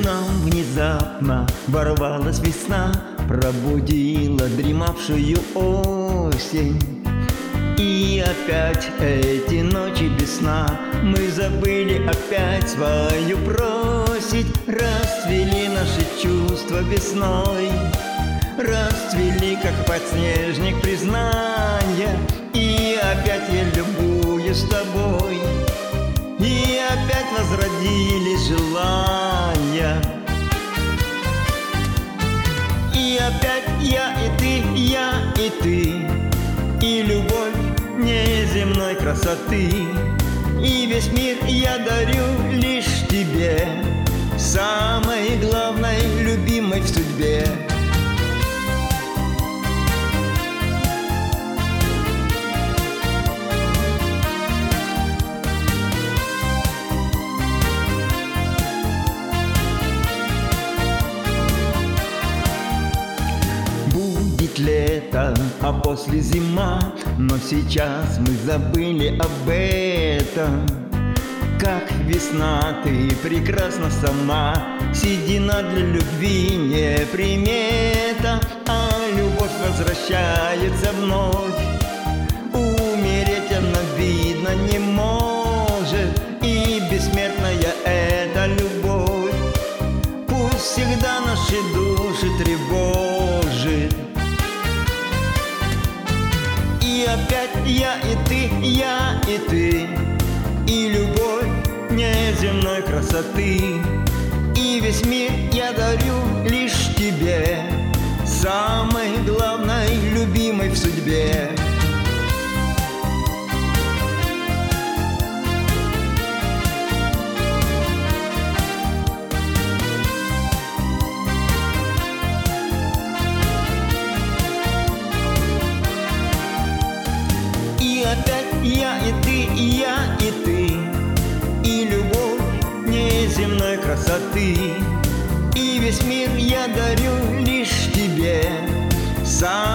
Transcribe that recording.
нам внезапно ворвалась весна, пробудила дремавшую осень. И опять эти ночи без сна мы забыли опять свою просить. Расцвели наши чувства весной, расцвели, как подснежник, признания. И опять я любуюсь тобой, и опять возродились желания. И опять я и ты, я и ты, и любовь неземной красоты. И весь мир я дарю лишь тебе, самой главной, любимой в судьбе. Будет лето, а после зима, но сейчас мы забыли об этом. Как весна, ты прекрасна сама, седина для любви не примета, а любовь возвращается вновь. Умереть она, видно, не может, и бессмертная эта любовь пусть всегда наши души тревожит. И опять я и ты, я и ты, и любовь неземной красоты. И весь мир я дарю лишь тебе, самой главной, любимой в судьбе. И опять я и ты, я и ты, и любовь неземной красоты. И весь мир я дарю лишь тебе, сам